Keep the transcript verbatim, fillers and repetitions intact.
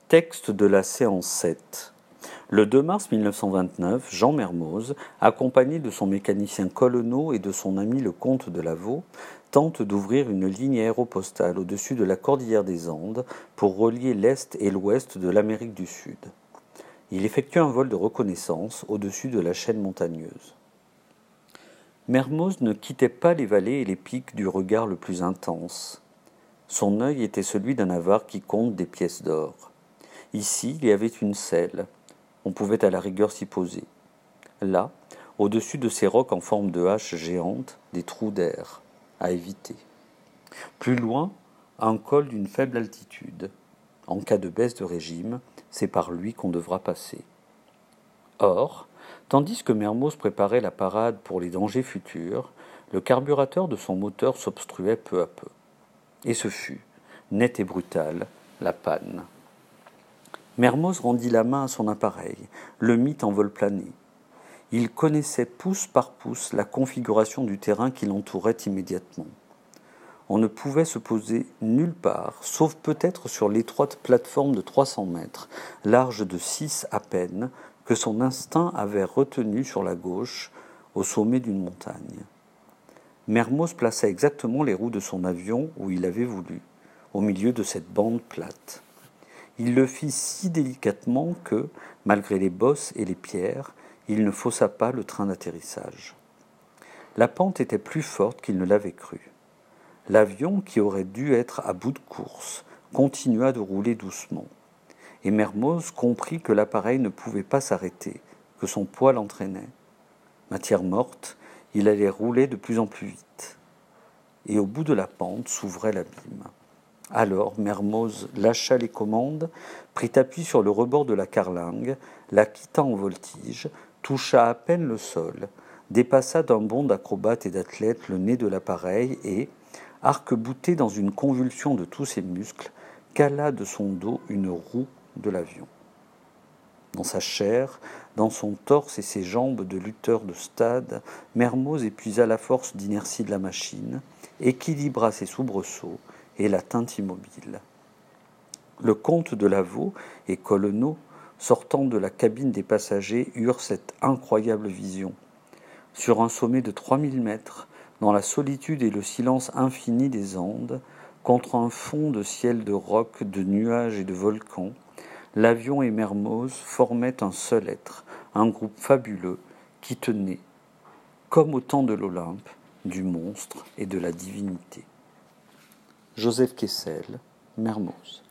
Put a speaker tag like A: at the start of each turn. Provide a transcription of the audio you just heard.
A: Texte de la séance sept. Le deux mars mille neuf cent vingt-neuf, Jean Mermoz, accompagné de son mécanicien Collenot et de son ami le comte de Lavaux, tente d'ouvrir une ligne aéropostale au-dessus de la cordillère des Andes pour relier l'Est et l'Ouest de l'Amérique du Sud. Il effectue un vol de reconnaissance au-dessus de la chaîne montagneuse. Mermoz ne quittait pas les vallées et les pics du regard le plus intense. Son œil était celui d'un avare qui compte des pièces d'or. Ici, il y avait une selle. On pouvait à la rigueur s'y poser. Là, au-dessus de ces rocs en forme de hache géante, des trous d'air, à éviter. Plus loin, un col d'une faible altitude. En cas de baisse de régime, c'est par lui qu'on devra passer. Or, tandis que Mermoz préparait la parade pour les dangers futurs, le carburateur de son moteur s'obstruait peu à peu. Et ce fut, net et brutal, la panne. Mermoz rendit la main à son appareil, le mit en vol plané. Il connaissait pouce par pouce la configuration du terrain qui l'entourait immédiatement. On ne pouvait se poser nulle part, sauf peut-être sur l'étroite plateforme de trois cents mètres, large de six à peine, que son instinct avait retenue sur la gauche, au sommet d'une montagne. Mermoz plaça exactement les roues de son avion où il avait voulu, au milieu de cette bande plate. Il le fit si délicatement que, malgré les bosses et les pierres, il ne faussa pas le train d'atterrissage. La pente était plus forte qu'il ne l'avait cru. L'avion, qui aurait dû être à bout de course, continua de rouler doucement. Et Mermoz comprit que l'appareil ne pouvait pas s'arrêter, que son poids l'entraînait. Matière morte, il allait rouler de plus en plus vite. Et au bout de la pente s'ouvrait l'abîme. Alors Mermoz lâcha les commandes, prit appui sur le rebord de la carlingue, la quitta en voltige, toucha à peine le sol, dépassa d'un bond d'acrobate et d'athlète le nez de l'appareil et, arc-bouté dans une convulsion de tous ses muscles, cala de son dos une roue de l'avion. Dans sa chair, dans son torse et ses jambes de lutteur de stade, Mermoz épuisa la force d'inertie de la machine, équilibra ses soubresauts et la tint immobile. Le comte de Lavaux et Collenot, sortant de la cabine des passagers, eurent cette incroyable vision. Sur un sommet de trois mille mètres, dans la solitude et le silence infini des Andes, contre un fond de ciel de rocs, de nuages et de volcans, l'avion et Mermoz formaient un seul être, un groupe fabuleux qui tenait, comme au temps de l'Olympe, du monstre et de la divinité. Joseph Kessel, Mermoz.